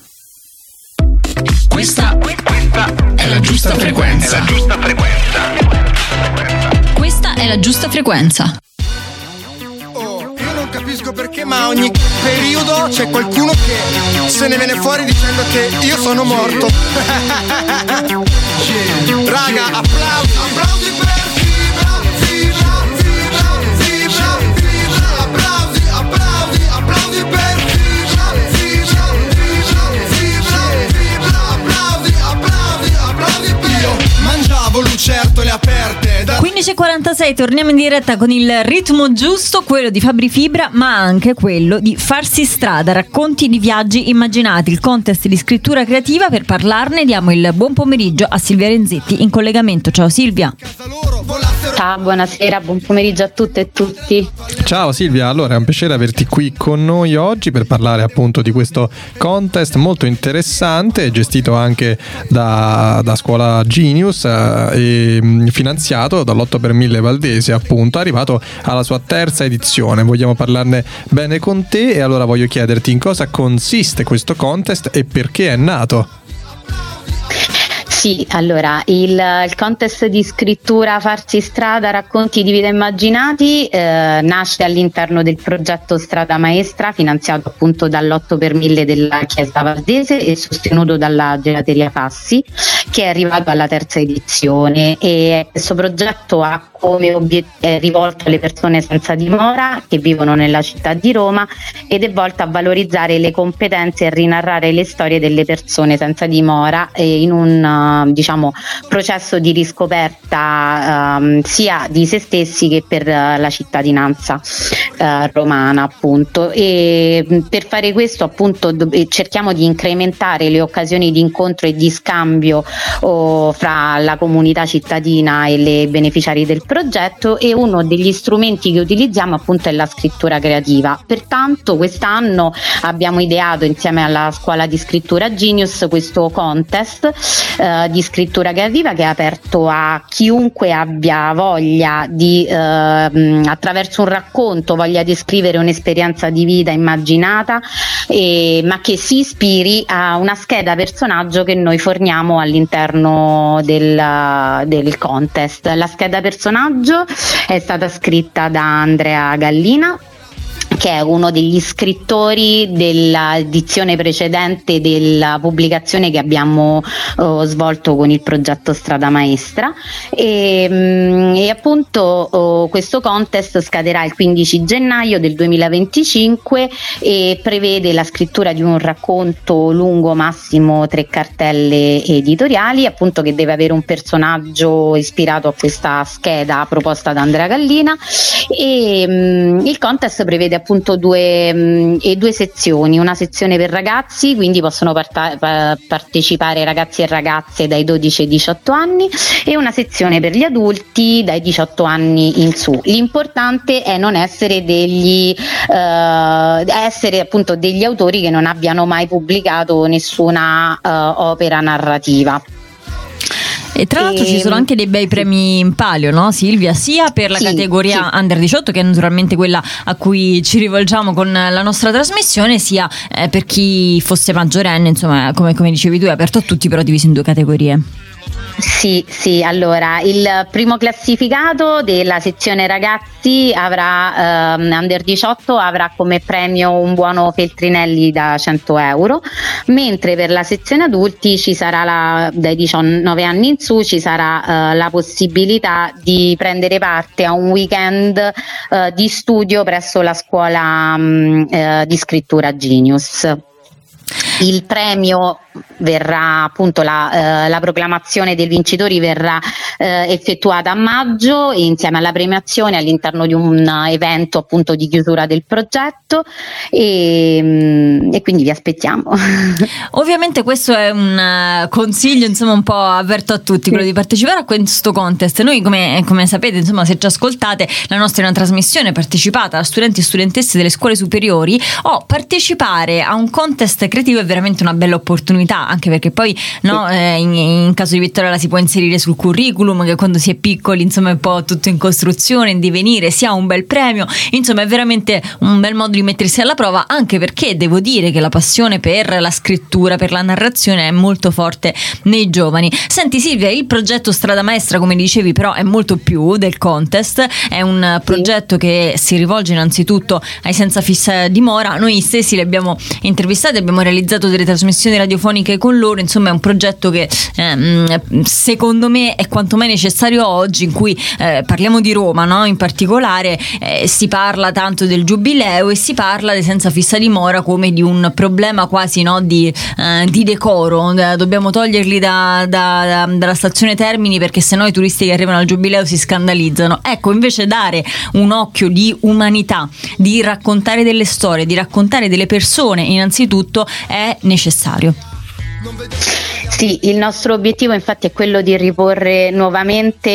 Questa è la Giusta Frequenza. Questa è la Giusta Frequenza. Io non capisco perché, ma ogni periodo c'è qualcuno che se ne viene fuori dicendo che io sono morto. Raga, applausi per applausi per mangiavo lucertole aperte. 15:46, torniamo in diretta con il ritmo giusto, quello di Fabri Fibra, ma anche quello di Farsi Strada, racconti di viaggi immaginati, il contest di scrittura creativa. Per parlarne diamo il buon pomeriggio a Silvia Renzetti in collegamento. Ciao Silvia. Ciao, buonasera, buon pomeriggio a tutte e tutti. Ciao Silvia, allora è un piacere averti qui con noi oggi per parlare appunto di questo contest molto interessante, gestito anche da Scuola Genius e finanziato dall'8 per 1000 Valdese, appunto, arrivato alla sua terza edizione. Vogliamo parlarne bene con te e allora voglio chiederti in cosa consiste questo contest e perché è nato. Sì, allora il contest di scrittura Farsi Strada, racconti di vita immaginati nasce all'interno del progetto Strada Maestra, finanziato appunto dall'8 per 1000 della Chiesa Valdese e sostenuto dalla Gelateria Fassi, che è arrivato alla terza edizione. E questo progetto ha come è rivolto alle persone senza dimora che vivono nella città di Roma ed è volto a valorizzare le competenze e rinarrare le storie delle persone senza dimora in un processo di riscoperta sia di se stessi che per la cittadinanza romana, appunto. E per fare questo appunto cerchiamo di incrementare le occasioni di incontro e di scambio fra la comunità cittadina e le beneficiari del progetto, e uno degli strumenti che utilizziamo appunto è la scrittura creativa. Pertanto quest'anno abbiamo ideato insieme alla scuola di scrittura Genius questo contest di scrittura creativa che è aperto a chiunque abbia voglia di attraverso un racconto voglia descrivere un'esperienza di vita immaginata, ma che si ispiri a una scheda personaggio che noi forniamo all'interno del contest. La scheda personaggio è stata scritta da Andrea Gallina, che è uno degli scrittori dell'edizione precedente della pubblicazione che abbiamo svolto con il progetto Strada Maestra, e appunto questo contest scaderà il 15 gennaio del 2025 e prevede la scrittura di un racconto lungo, massimo 3 cartelle editoriali, appunto, che deve avere un personaggio ispirato a questa scheda proposta da Andrea Gallina. E il contest prevede appunto due sezioni: una sezione per ragazzi, quindi possono partecipare ragazzi e ragazze dai 12 ai 18 anni, e una sezione per gli adulti dai 18 anni in su. L'importante è non essere essere appunto degli autori che non abbiano mai pubblicato nessuna opera narrativa. E tra l'altro ci sono anche dei bei premi in palio, no Silvia? Sia per la categoria Under 18, che è naturalmente quella a cui ci rivolgiamo con la nostra trasmissione, sia per chi fosse maggiorenne, insomma, come dicevi tu, è aperto a tutti, però diviso in 2 categorie. Sì, allora il primo classificato della sezione ragazzi avrà Under 18 avrà come premio un buono Feltrinelli da 100 euro, mentre per la sezione adulti ci sarà dai 19 anni in su ci sarà la possibilità di prendere parte a un weekend di studio presso la scuola di scrittura Genius. Il premio verrà appunto la proclamazione dei vincitori verrà effettuata a maggio insieme alla premiazione all'interno di un evento appunto di chiusura del progetto, e quindi vi aspettiamo. Ovviamente questo è un consiglio, insomma, un po' aperto a tutti, quello di partecipare a questo contest. Noi come sapete, insomma, se ci ascoltate, la nostra è una trasmissione partecipata da studenti e studentesse delle scuole superiori. Partecipare a un contest creativo è veramente una bella opportunità opportunità, anche perché poi in caso di vittoria la si può inserire sul curriculum, che quando si è piccoli insomma è un po' tutto in costruzione, in divenire, si ha un bel premio, insomma è veramente un bel modo di mettersi alla prova, anche perché devo dire che la passione per la scrittura, per la narrazione è molto forte nei giovani. Senti Silvia, il progetto Strada Maestra, come dicevi, però è molto più del contest, è un progetto che si rivolge innanzitutto ai senza fissa dimora. Noi stessi li abbiamo intervistati, abbiamo realizzato delle trasmissioni radiofoniche con loro, insomma è un progetto che secondo me è quanto mai necessario oggi, in cui parliamo di Roma, no? In particolare si parla tanto del giubileo e si parla dei senza fissa dimora come di un problema quasi, no, di decoro. Dobbiamo toglierli dalla stazione Termini, perché sennò i turisti che arrivano al giubileo si scandalizzano. Ecco, invece dare un occhio di umanità, di raccontare delle storie, di raccontare delle persone innanzitutto è necessario. Sì, il nostro obiettivo infatti è quello di riporre nuovamente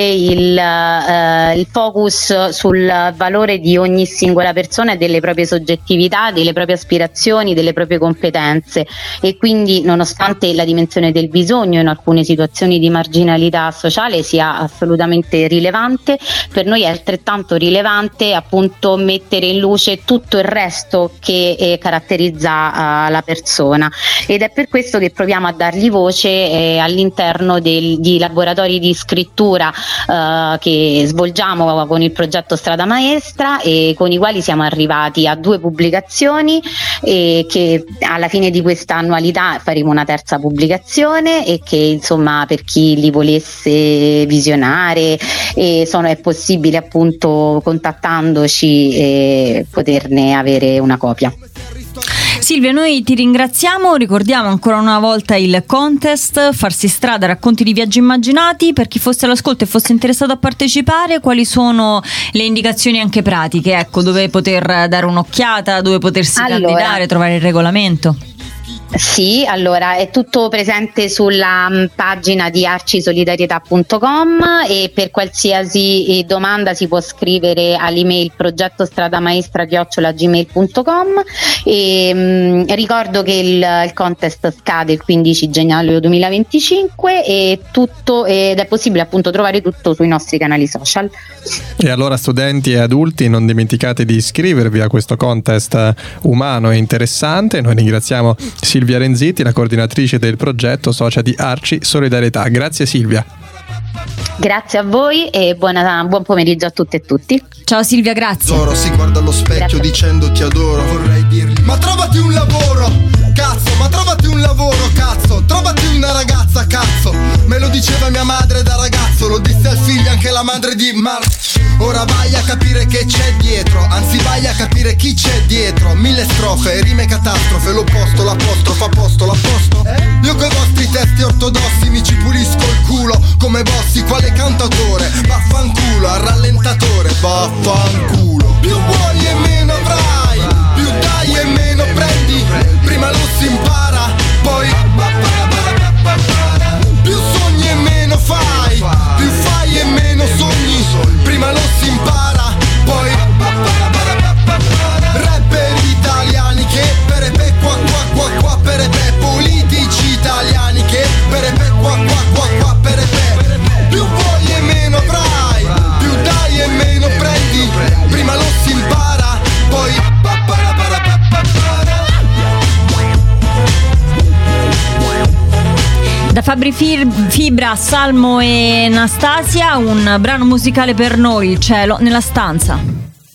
il focus sul valore di ogni singola persona e delle proprie soggettività, delle proprie aspirazioni, delle proprie competenze, e quindi nonostante la dimensione del bisogno in alcune situazioni di marginalità sociale sia assolutamente rilevante, per noi è altrettanto rilevante appunto mettere in luce tutto il resto che caratterizza la persona, ed è per questo che proviamo a dargli voce all'interno di laboratori di scrittura che svolgiamo con il progetto Strada Maestra, e con i quali siamo arrivati a 2 pubblicazioni, e che alla fine di questa annualità faremo una terza pubblicazione, e che insomma per chi li volesse visionare è possibile appunto contattandoci e poterne avere una copia. Silvia, noi ti ringraziamo, ricordiamo ancora una volta il contest Farsi Strada, racconti di viaggi immaginati. Per chi fosse all'ascolto e fosse interessato a partecipare, quali sono le indicazioni anche pratiche? Ecco, dove poter dare un'occhiata, dove potersi candidare, trovare il regolamento? Sì, allora è tutto presente sulla pagina di arcisolidarietà.com, e per qualsiasi domanda si può scrivere all'email progettostradamaestra@gmail.com, e ricordo che il contest scade il 15 gennaio 2025 ed è possibile appunto trovare tutto sui nostri canali social. E allora studenti e adulti, non dimenticate di iscrivervi a questo contest umano e interessante. Noi ringraziamo Silvia Renzitti, la coordinatrice del progetto socia di Arci Solidarietà. Grazie Silvia. Grazie a voi e buon pomeriggio a tutte e tutti. Ciao Silvia, grazie. Ora si guarda allo specchio dicendo ti adoro. Vorrei dirgli ma trovati un lavoro, cazzo, ma trovati un lavoro, cazzo, trovati una ragazza, cazzo. Me lo diceva mia madre da ragazzo, lo disse al figlio anche la madre di Ora vai a capire che c'è dietro, anzi vai a capire chi c'è dietro. 1000 strofe, rime catastrofe, l'opposto, l'apostrofo, a posto, l'apposto. Io coi vostri testi ortodossi mi ci pulisco il culo come Bossi, quale cantatore. Vaffanculo, al rallentatore, vaffanculo. Più vuoi e meno avrai, più dai e meno prendi. Prima lo si impara, poi più sogni e meno fai, più fai e meno sogni. Prima lo si impara, poi rapper italiani che perepe qua qua qua qua perepe, politici italiani che perepe qua qua qua qua perepe. Più vuoi e meno avrai, più dai e meno prendi. Prima lo si impara, poi da Fabri Fibra, Salmo e Anastasia, un brano musicale per noi, Il cielo nella stanza.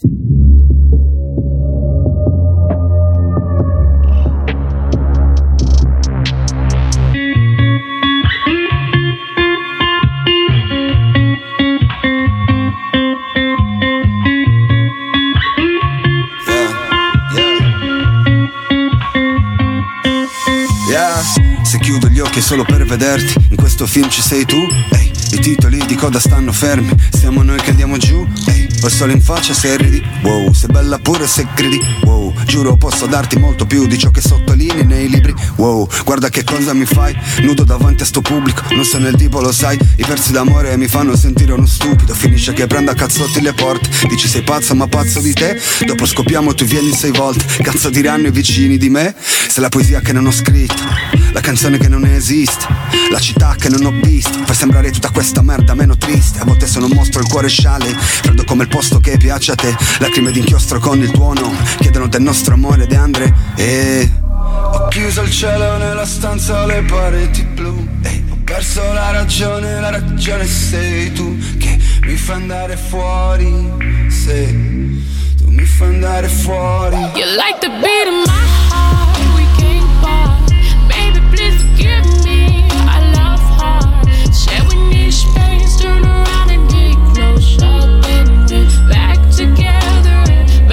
Se chiudo gli occhi è solo per vederti, in questo film ci sei tu, ehi, i titoli di coda stanno fermi, siamo noi che andiamo giù, ehi, o solo in faccia se ridi. Wow, sei bella pure se gridi. Wow, giuro posso darti molto più di ciò che sottolinei nei libri. Wow, guarda che cosa mi fai, nudo davanti a sto pubblico. Non sono il tipo, lo sai, i versi d'amore mi fanno sentire uno stupido. Finisce che prendo a cazzotti le porte. Dici sei pazzo ma pazzo di te. Dopo scoppiamo tu vieni 6 volte. Cazzo diranno i vicini di me? Se la poesia che non ho scritto, la canzone che non esiste, la città che non ho visto, fai sembrare tutta questa merda meno triste. A volte sono un mostro, il cuore sciale, freddo come il posto che piace a te. Lacrime d'inchiostro con il tuono, chiedono del nostro amore De Andre. E ho chiuso il cielo nella stanza, le pareti blu. E ho perso la ragione sei tu che mi fa andare fuori. Se tu mi fai andare fuori. You like the beat of my heart, we can't part. Baby, please forgive me, I love hard. Share we need space, turn around and get close up and we're back together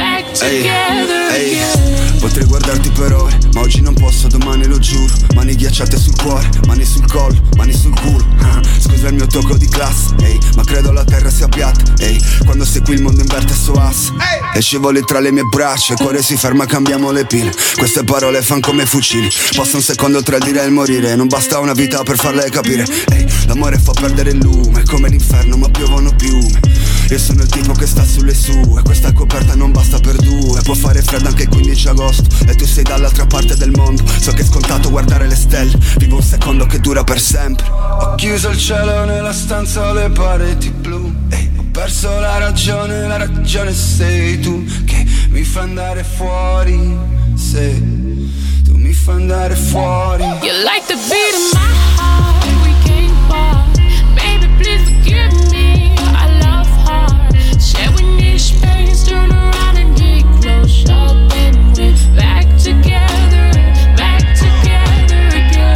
again. Potrei guardarti per ore, ma oggi non posso, domani lo giuro. Mani ghiacciate sul cuore, mani sul collo, mani sul culo. Scusa il mio tocco di classe, ma credo la terra sia piatta. Quando sei qui il mondo inverte il suo asse. E scivoli tra le mie braccia, il cuore si ferma, cambiamo le pile. Queste parole fan come fucili, passa un secondo tra il dire e il morire. Non basta una vita per farle capire. L'amore fa perdere il lume, come l'inferno ma piovono piume. Io sono il tipo che sta sulle sue, questa coperta non basta per 2. Può fare freddo anche il 15 agosto e tu sei dall'altra parte del mondo. So che è scontato guardare le stelle, vivo un secondo che dura per sempre. Ho chiuso il cielo nella stanza, le pareti blu. Ho perso la ragione sei tu che mi fa andare fuori. Se tu mi fai andare fuori. You like the beat of my heart, we can't part. Baby, please forgive me, I love hard. Share we need space, turn around and get close up and we're back together again.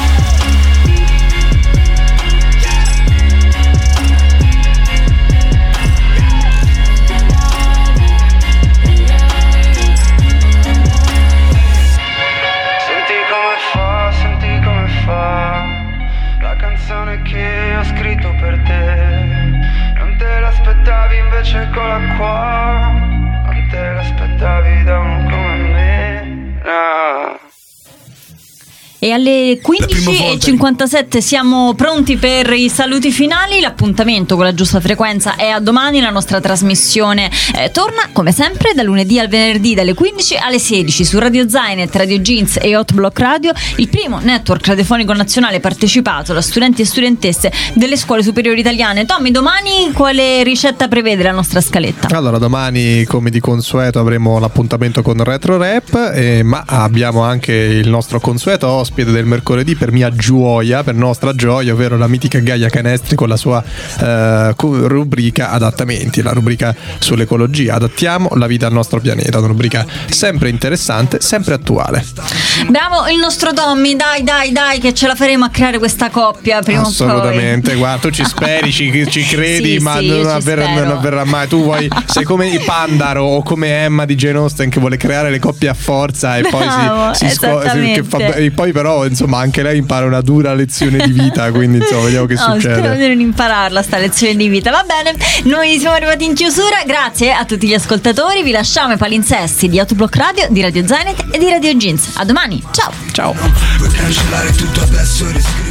Senti come fa la canzone che ho scritto per te. Non te l'aspettavi, invece eccola qua. Non te l'aspettavi da uno come me, no. E alle 15:57 siamo pronti per i saluti finali. L'appuntamento con la giusta frequenza è a domani. La nostra trasmissione torna come sempre da lunedì al venerdì dalle 15 alle 16 su Radio Zainet, Radio Jeans e Hot Block Radio, il primo network radiofonico nazionale partecipato da studenti e studentesse delle scuole superiori italiane. Tommy, domani quale ricetta prevede la nostra scaletta? Allora, domani come di consueto avremo l'appuntamento con Retro Rap, ma abbiamo anche il nostro consueto ospite del mercoledì, per mia gioia, per nostra gioia, ovvero la mitica Gaia Canestri con la sua rubrica Adattamenti, la rubrica sull'ecologia. Adattiamo la vita al nostro pianeta, una rubrica sempre interessante, sempre attuale. Bravo il nostro Tommy, dai che ce la faremo a creare questa coppia prima assolutamente o poi. Guarda, tu ci speri, ci credi, sì, ma sì, non avverrà mai. Tu sei come i Pandaro o come Emma di Jane Austen che vuole creare le coppie a forza e poi poi però insomma anche lei impara una dura lezione di vita, quindi insomma vediamo che succede. Spero di non impararla sta lezione di vita. Va bene, noi siamo arrivati in chiusura, grazie a tutti gli ascoltatori, vi lasciamo i palinsesti di Autoblock Radio, di Radio Zainet e di Radio Jeans. A domani, ciao. Ciao. Puoi cancellare tutto adesso e